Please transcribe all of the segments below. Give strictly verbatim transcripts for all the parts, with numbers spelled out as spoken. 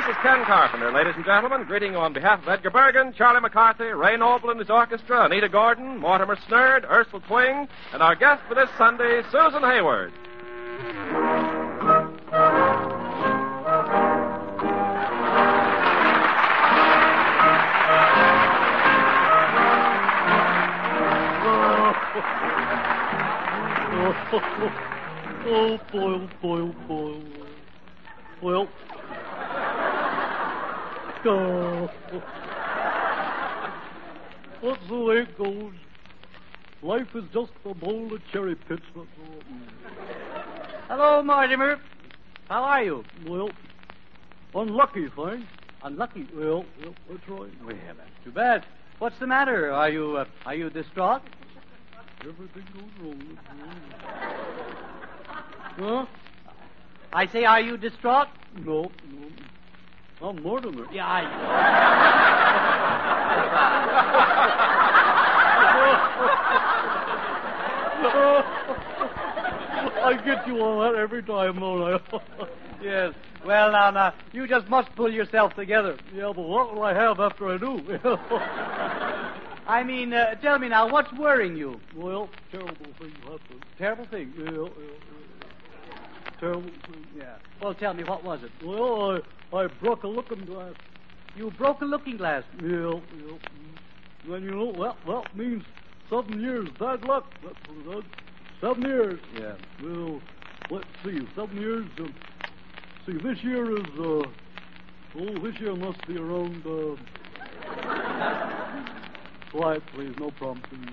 This is Ken Carpenter, ladies and gentlemen, greeting you on behalf of Edgar Bergen, Charlie McCarthy, Ray Noble and his orchestra, Anita Gordon, Mortimer Snerd, Ursula Twing, and our guest for this Sunday, Susan Hayward. Oh, boy, oh, boy, oh, boy. Well, oh, that's the way it goes. Life is just a bowl of cherry pits. That's all. Hello, Mortimer. How are you? Well, unlucky, fine. Unlucky? Well, well, that's right. Well, that's too bad. What's the matter? Are you, uh, are you distraught? Everything goes wrong. Huh? I say, are you distraught? No, no. I'm Mortimer. Yeah, I... I get you on that every time, don't I? Yes. Well, now, now, you just must pull yourself together. Yeah, but what will I have after I do? I mean, uh, tell me now, what's worrying you? Well, terrible thing happened. Terrible thing? Yeah, yeah, yeah. Terrible thing. Yeah. Well, tell me, what was it? Well, I, I broke a looking glass. You broke a looking glass? Yeah, yeah. And you know, well, well, it means seven years bad luck. That's what it is. Seven years. Yeah. Well, let's see, seven years. Uh, see, this year is, uh, oh, this year must be around, uh, quiet, please, no prompting.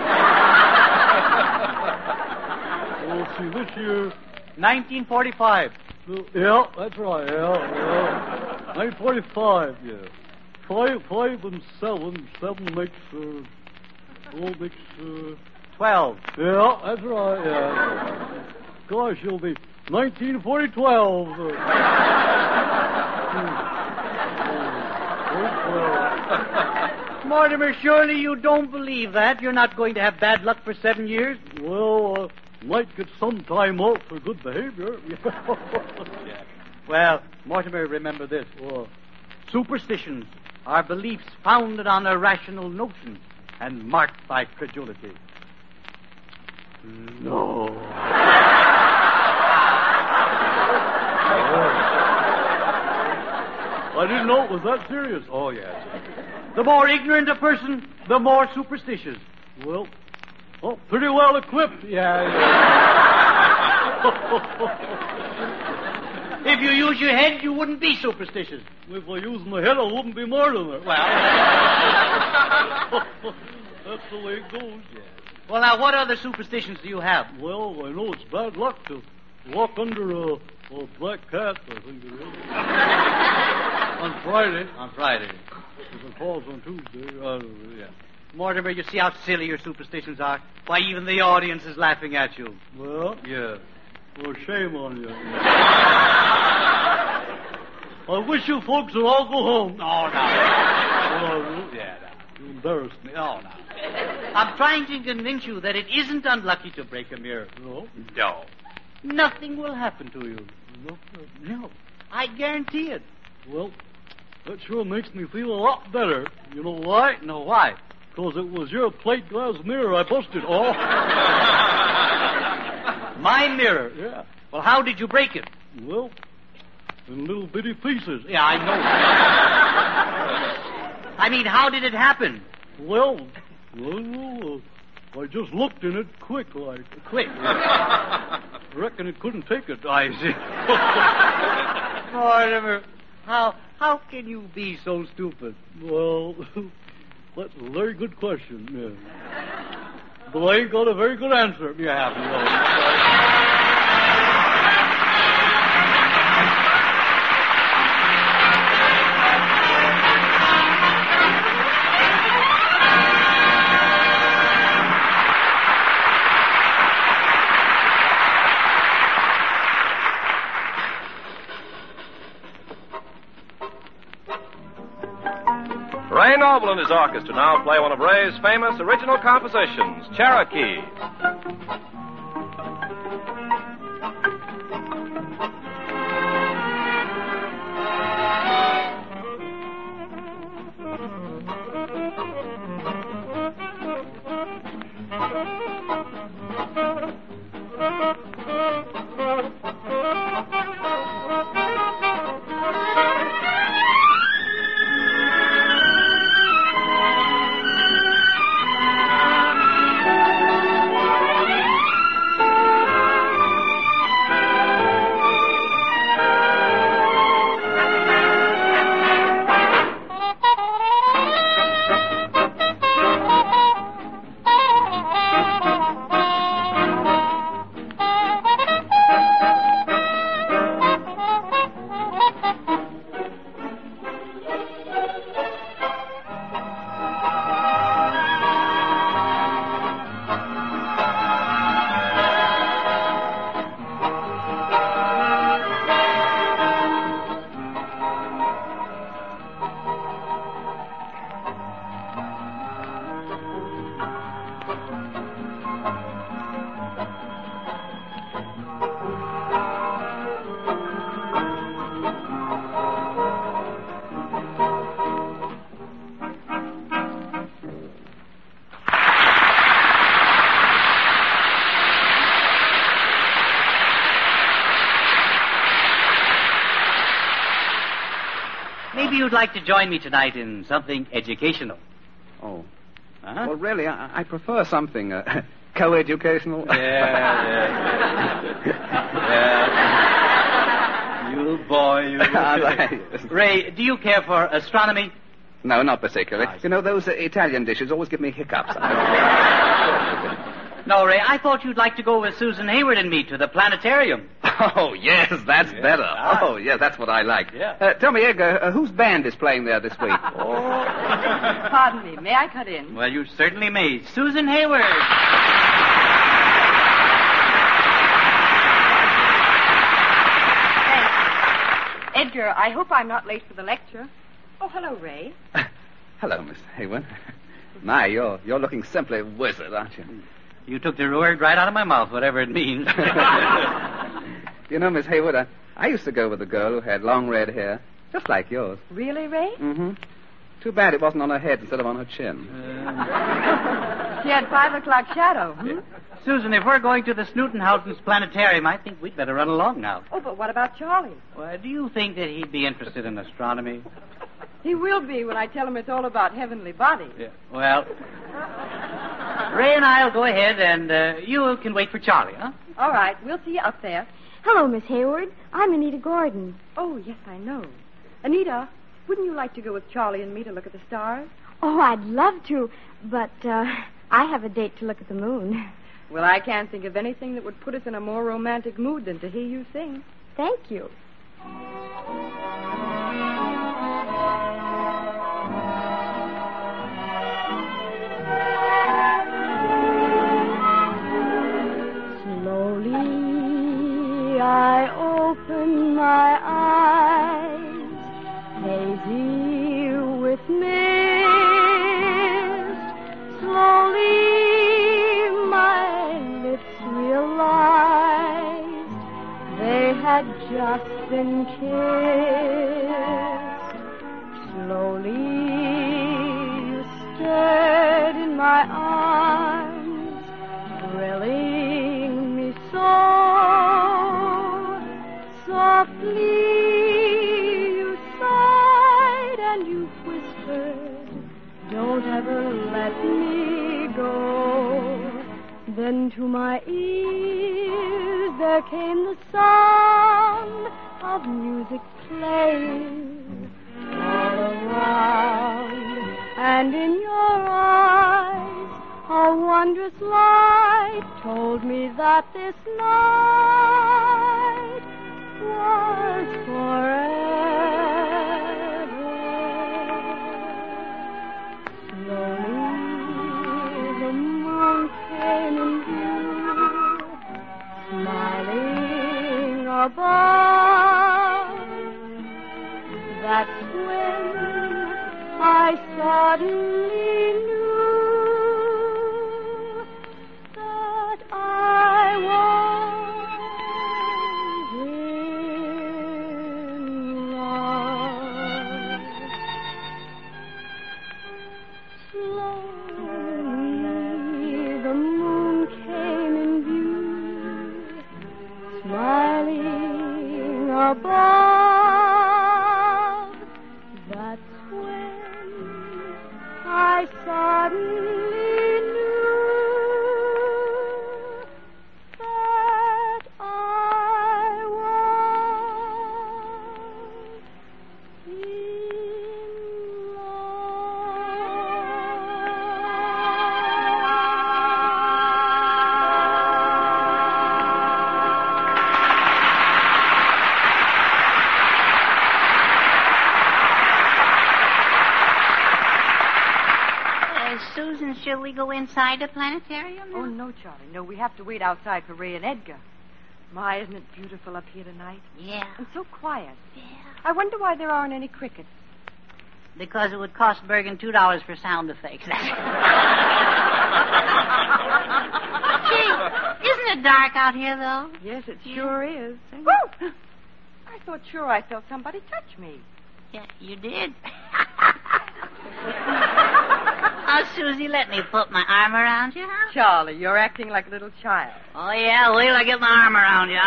Oh, see, this year... nineteen forty-five. Uh, yeah, that's right, yeah, yeah. nineteen forty-five, yeah. Five, five and seven. Seven makes, uh, oh, makes, uh... Twelve. Yeah, that's right, yeah. Gosh, you'll be nineteen forty twelve. Mortimer, surely you don't believe that? You're not going to have bad luck for seven years? Well, uh, might get some time off for good behavior. Yeah. Well, Mortimer, remember this. What? Superstitions are beliefs founded on irrational notions and marked by credulity. No. I didn't know it was that serious. Oh, yes. The more ignorant a person, the more superstitious. Well, oh, pretty well equipped. Yeah, yeah. If you use your head, you wouldn't be superstitious. If I used my head, I wouldn't be Mortimer. Well, that's the way it goes. Yeah. Well, now, what other superstitions do you have? Well, I know it's bad luck to walk under a, a black cat, I think it is. On Friday. On Friday. If it falls on Tuesday. Uh, yeah. Mortimer, you see how silly your superstitions are? Why, even the audience is laughing at you. Well? Yeah. Well, shame on you. I wish you folks would all go home. Oh, no. Oh, yeah, no. You embarrassed me. Oh, no. I'm trying to convince you that it isn't unlucky to break a mirror. No? No. Nothing will happen to you. No. No. I guarantee it. Well, that sure makes me feel a lot better. You know why? No, why? Because it was your plate glass mirror I busted. Oh. My mirror? Yeah. Well, how did you break it? Well, in little bitty pieces. Yeah, I know. I mean, how did it happen? Well, well, uh, I just looked in it quick like. Quick? I reckon it couldn't take it. I see. Mortimer, how, how can you be so stupid? Well, that's a very good question, yeah. But I ain't got a very good answer. You have no. Ray Noble and his orchestra now play one of Ray's famous original compositions, Cherokee. Maybe you'd like to join me tonight in something educational. Oh. Huh? Well, really, I, I prefer something uh, co-educational. Yeah, yeah. yeah. You boy, you. Ray, do you care for astronomy? No, not particularly. I You know, those uh, Italian dishes always give me hiccups. No, Ray, I thought you'd like to go with Susan Hayward and me to the planetarium. Oh, yes, that's Yeah. better. Ah. Oh, yes, that's what I like. Yeah. Uh, tell me, Edgar, uh, whose band is playing there this week? Pardon me. May I cut in? Well, you certainly may. Susan Hayward. Thanks. Edgar, I hope I'm not late for the lecture. Oh, hello, Ray. Hello, Miss Hayward. My, you're you're looking simply wizard, aren't you? You took the word right out of my mouth, whatever it means. You know, Miss Hayward, I, I used to go with a girl who had long red hair, just like yours. Really, Ray? Mm-hmm. Too bad it wasn't on her head instead of on her chin. She had five o'clock shadow. Hmm? Susan, if we're going to the Snootenhausen's planetarium, I think we'd better run along now. Oh, but what about Charlie? Well, do you think that he'd be interested in astronomy? He will be when I tell him it's all about heavenly bodies. Yeah. Well, Ray and I'll go ahead, and uh, you can wait for Charlie, huh? All right, we'll see you up there. Hello, Miss Hayward. I'm Anita Gordon. Oh, yes, I know. Anita, wouldn't you like to go with Charlie and me to look at the stars? Oh, I'd love to, but uh, I have a date to look at the moon. Well, I can't think of anything that would put us in a more romantic mood than to hear you sing. Thank you. Slowly I open my eyes, hazy with mist. Slowly my lips realized they had just been kissed. Slowly you stirred in my arms, thrilling me so. Softly you sighed and you whispered, don't ever let me go. Then to my ears there came the sound of music playing all around, and in your eyes a wondrous light told me that this night was forever. Slowly the moon came in view, smiling above. That's when I suddenly knew that I was in love. Slowly the moon came in view, smiling above. That's when I suddenly knew that I was in Uh, Susan, shall we go inside the planetarium? Oh, no, Charlie. No, we have to wait outside for Ray and Edgar. My, isn't it beautiful up here tonight? Yeah. And so quiet. Yeah. I wonder why there aren't any crickets. Because it would cost Bergen two dollars for sound effects. Gee, isn't it dark out here, though? Yes, it sure is. Mhm. Woo! I thought sure I felt somebody touch me. Yeah, you did. Oh, Susie, let me put my arm around you, huh? Charlie, you're acting like a little child. Oh, yeah, wait till I get my arm around you.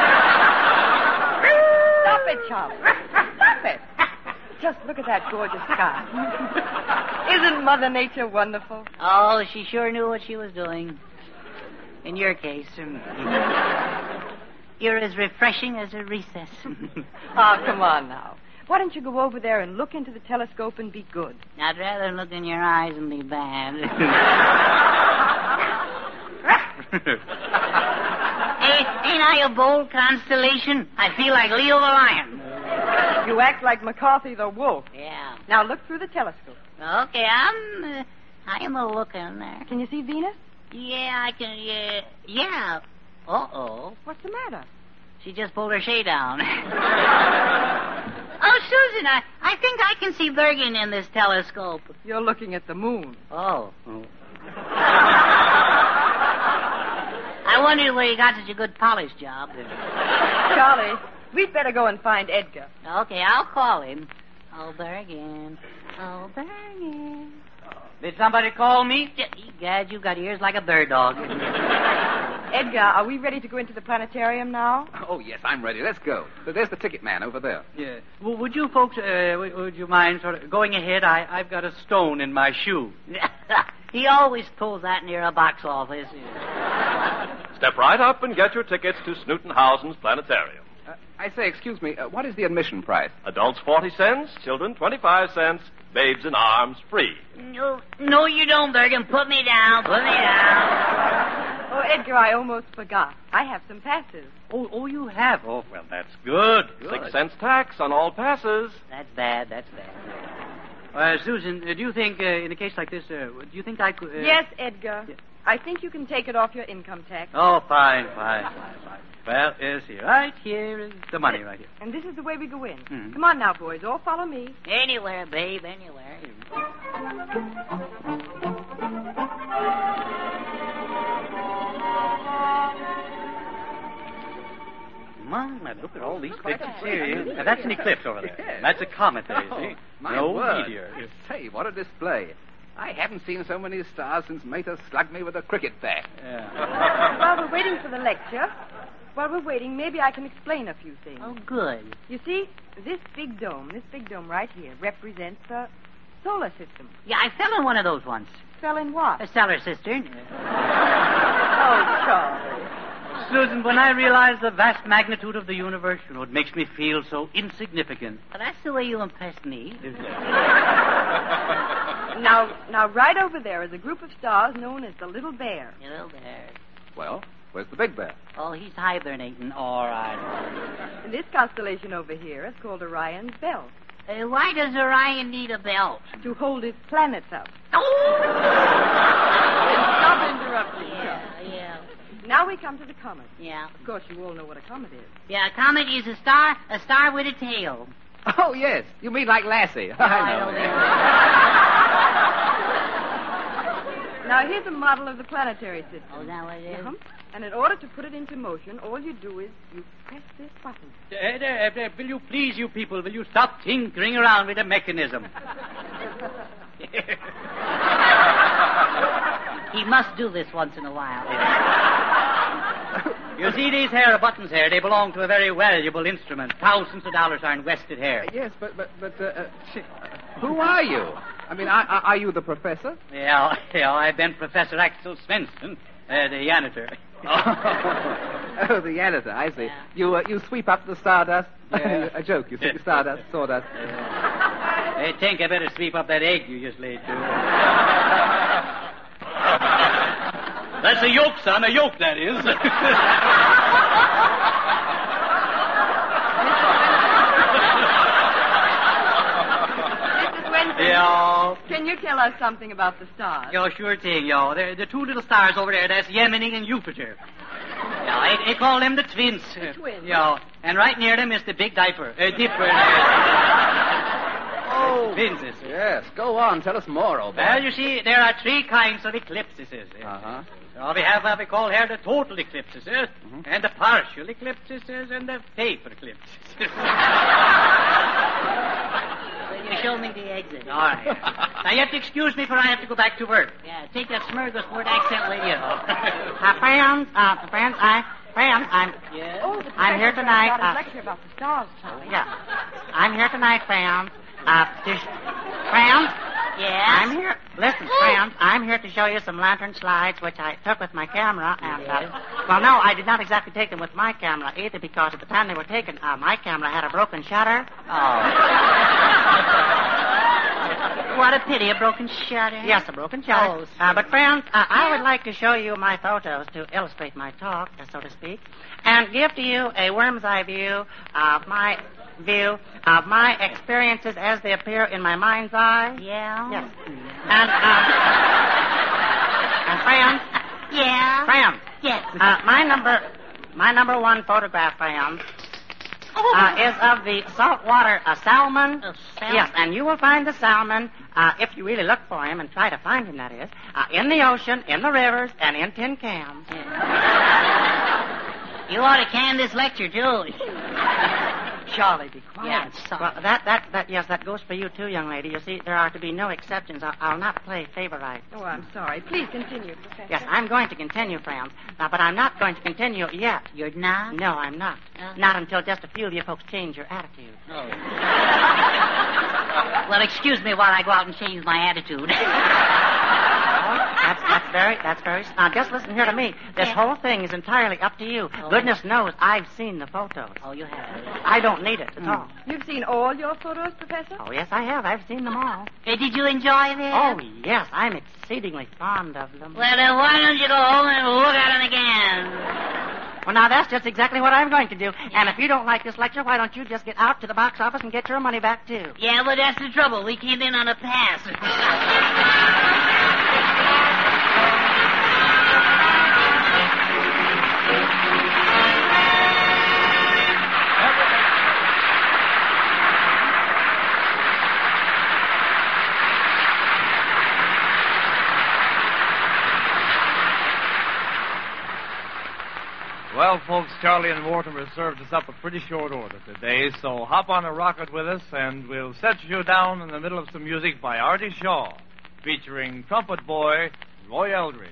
Stop it, Charlie. Stop it. Just look at that gorgeous sky. Isn't Mother Nature wonderful? Oh, she sure knew what she was doing. In your case, um, you're as refreshing as a recess. Oh, come on now. Why don't you go over there and look into the telescope and be good? I'd rather look in your eyes and be bad. Hey, ain't I a bold constellation? I feel like Leo the lion. You act like McCarthy the wolf. Yeah. Now look through the telescope. Okay, I'm. Uh, I am a looking there. Can you see Venus? Yeah, I can. Yeah. Yeah. Uh oh. What's the matter? She just pulled her shade down. Oh, Susan, I, I think I can see Bergen in this telescope. You're looking at the moon. Oh. I wondered where you got such a good polish job. Charlie, we'd better go and find Edgar. Okay, I'll call him. Oh, Bergen. Oh, Bergen. Did somebody call me? Gad, you've got ears like a bird dog. Edgar, are we ready to go into the planetarium now? Oh, yes, I'm ready. Let's go. So there's the ticket man over there. Yeah. Well, would you folks, uh, would, would you mind sort of going ahead? I, I've got a stone in my shoe. He always pulls that near a box office. Step right up and get your tickets to Snootenhausen's planetarium. Uh, I say, excuse me, uh, what is the admission price? Adults forty cents, children twenty-five cents, babes in arms free. No, no, you don't, Bergen. Put me down. Put me down. Oh, Edgar, I almost forgot. I have some passes. Oh, oh, you have? Oh, well, that's good. good. Six cents tax on all passes. That's bad. That's bad. Uh, Susan, uh, do you think, uh, in a case like this, uh, do you think I could... Uh... Yes, Edgar. Yeah. I think you can take it off your income tax. Oh, fine, fine, fine, fine. Well, yes, here. Right here is the money right here. And this is the way we go in. Mm-hmm. Come on now, boys. All follow me. Anywhere, babe, anywhere. Mom, look at all these pictures here. Now, that's an eclipse over there. Yes. That's a comet there, you Oh, see. my no word. meteor. Say, what a display. I haven't seen so many stars since Mater slugged me with a cricket bat. Yeah. While we're waiting for the lecture, while we're waiting, maybe I can explain a few things. Oh, good. You see, this big dome, this big dome right here, represents the solar system. Yeah, I fell in one of those once. Fell in what? A cellar cistern. Oh, Charlie. Susan, when I realize the vast magnitude of the universe, you know, it makes me feel so insignificant. Well, that's the way you impressed me. Now, now, right over there is a group of stars known as the Little Bear. Little bear. Well, where's the big bear? Oh, he's hibernating. All right. And this constellation over here is called Orion's Belt, Uh, why does Orion need a belt? to hold its planets up. Oh! Stop interrupting. Yeah, yeah, Now we come to the comet. yeah. Of course, you all know what a comet is. Yeah, a comet is a star, a star with a tail. Oh, yes. You mean like Lassie. I I know. know. Now, here's a model of the planetary system. Oh, is that what it is? Uh-huh. And in order to put it into motion, all you do is you press this button. Uh, uh, uh, will you please, you people, will you stop tinkering around with the mechanism? He must do this once in a while. You see these hair buttons here? They belong to a very valuable instrument. Thousands of dollars are invested here. Uh, yes, but, but, but, uh, uh, sh- uh, who are you? I mean, are, are you the professor? Yeah, yeah, I've been Professor Axel Svensson, uh, the janitor. Oh, the janitor, I see. Yeah. You uh, you sweep up the stardust? Yeah. A joke, you sweep Yeah. stardust, sawdust. I think I better sweep up that egg you just laid, too. That's a yolk, son, a yolk, that is. Missus Winston, Yeah. can you tell us something about the stars? Yo, sure thing, yo. The, the two little stars over there, that's Gemini and Jupiter. Yeah, they, they call them the twins. The twins. Yeah, and right near them is the big diaper. Uh, dipper. Oh. Twins, is it? Yes, go on. Tell us more, old boy. Well, you see, there are three kinds of eclipses. Uh-huh. So we have what we call here the total eclipses, Mm-hmm. and the partial eclipses, and the paper eclipses. Well, you show me the exit. All right. Now, you have to excuse me, for I have to go back to work. Yeah, take that smorgasbord accent with you. Uh, friends, uh, friends, I, friends, I'm, Yes? Oh, the I'm here professor tonight, got his uh, lecture about the stars, Charlie. yeah, I'm here tonight, friends. Uh, to sh- friends, Yes? I'm here. Listen, friends, I'm here to show you some lantern slides which I took with my camera, and uh, well, no, I did not exactly take them with my camera either, because at the time they were taken, uh, my camera had a broken shutter. What a pity, a broken shutter. Yes, a broken shutter. Oh, uh, but friends, uh, I would like to show you my photos to illustrate my talk, uh, so to speak, and give to you a worm's eye view of my view of my experiences as they appear in my mind's eye. Yeah? Yes. And, uh, and friends, Yeah? friends, Yes. uh, my number, my number one photograph, friends, uh, is of the saltwater uh, salmon. Oh, salmon. Yes, and you will find the salmon, uh, if you really look for him and try to find him, that is, uh, in the ocean, in the rivers, and in tin cans. You ought to can this lecture, too. Charlie, be quiet. Yeah, it's sorry. Well, that, that, that, yes, that goes for you too, young lady. You see, there are to be no exceptions. I'll, I'll not play favorite. Oh, I'm sorry. Please continue, Professor. Yes, I'm going to continue, friends. Now, but I'm not going to continue yet. You're not? No, I'm not. Uh. Not until just a few of you folks change your attitude. Well, excuse me while I go out and change my attitude. That's, that's very, that's very... Now, just listen here to me. This Yeah. whole thing is entirely up to you. Oh. Goodness knows I've seen the photos. Oh, you have. I don't need it at all. You've seen all your photos, Professor? Oh, yes, I have. I've seen them all. Hey, did you enjoy them? Oh, yes, I'm exceedingly fond of them. Well, then why don't you go home and look at them again? Well, now, that's just exactly what I'm going to do. And if you don't like this lecture, why don't you just get out to the box office and get your money back, too? Yeah, but that's the trouble. We came in on a pass. Well, folks, Charlie and Mortimer served us up a pretty short order today, so hop on a rocket with us, and we'll set you down in the middle of some music by Artie Shaw, featuring trumpet boy Roy Eldridge.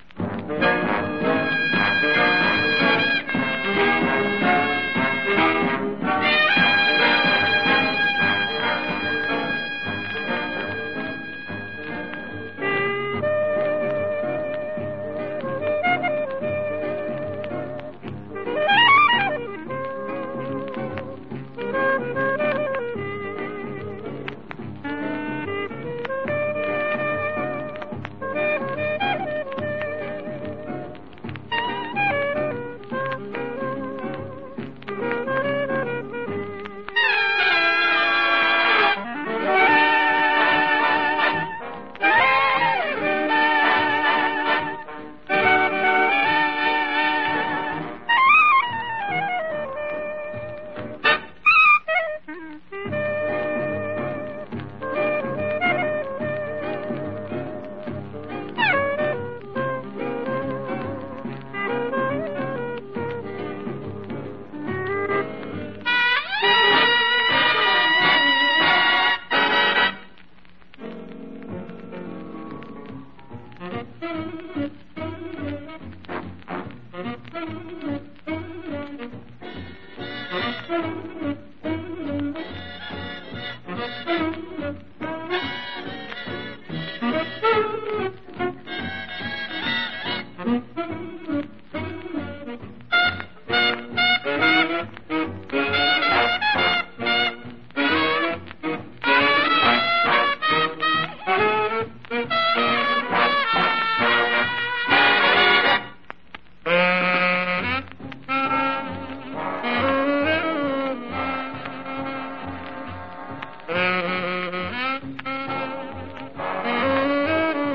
Mm-hmm.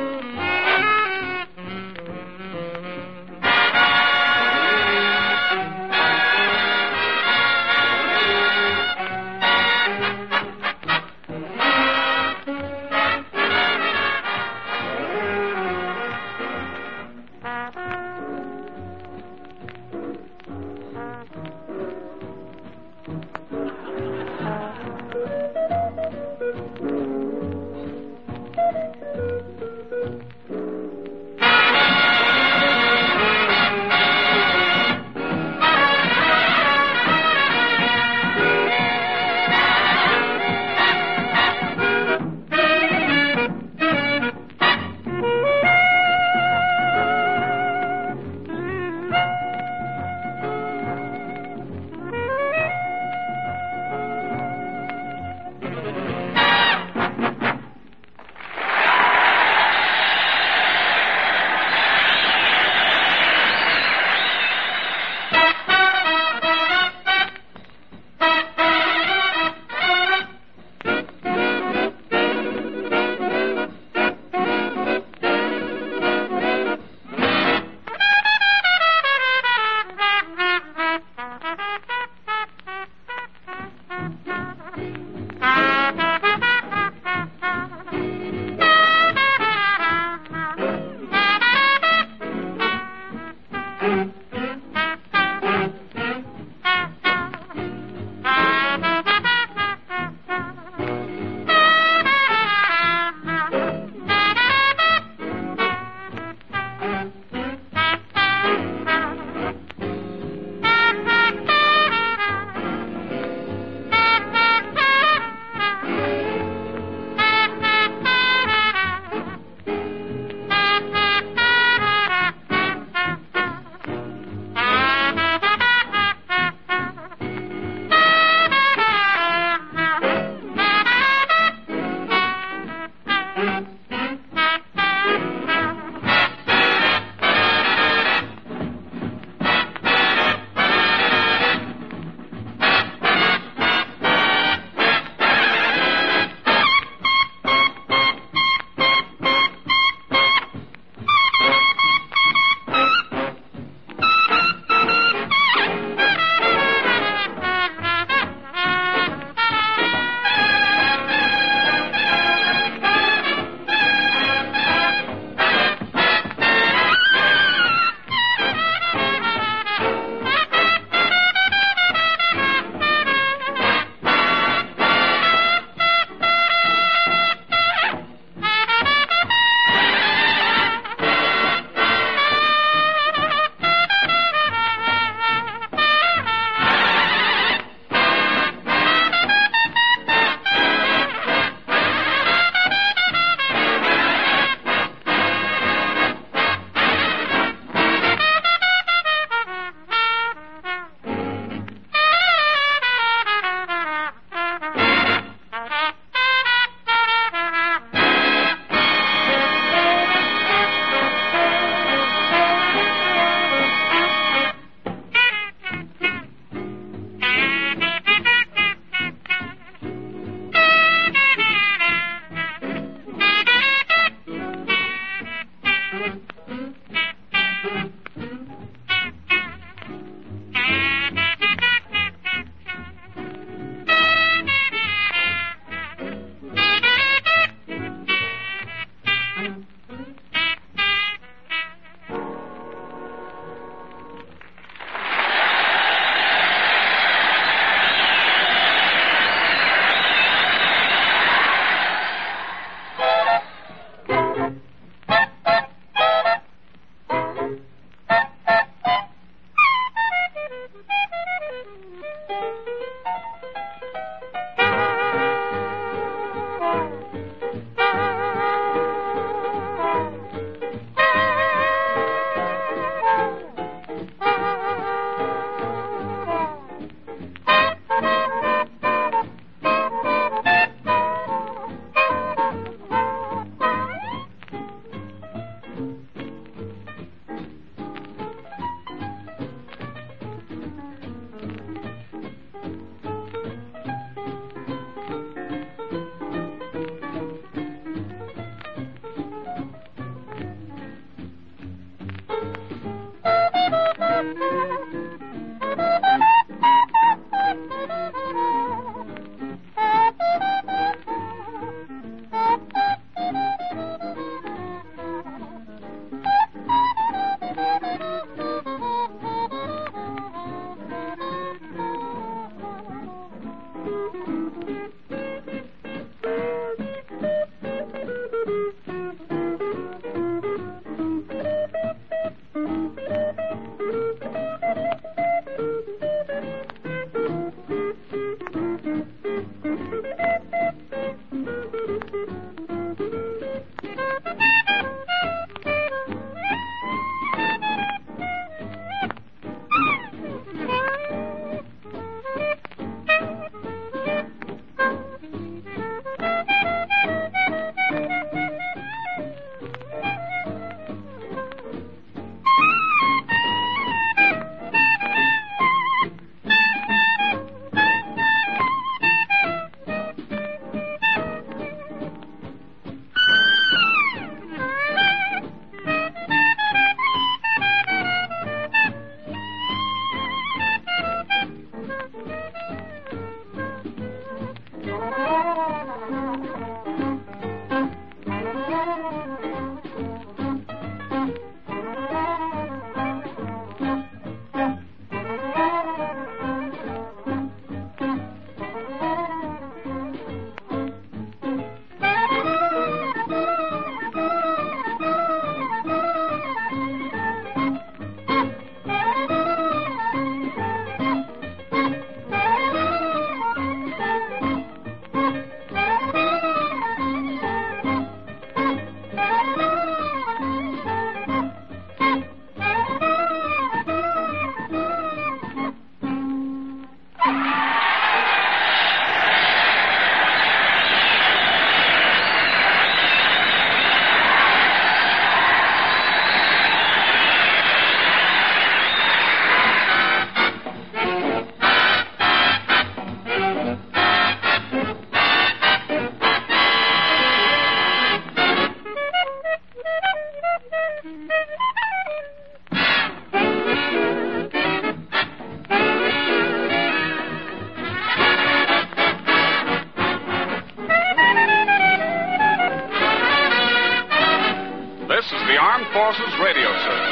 House's radio service.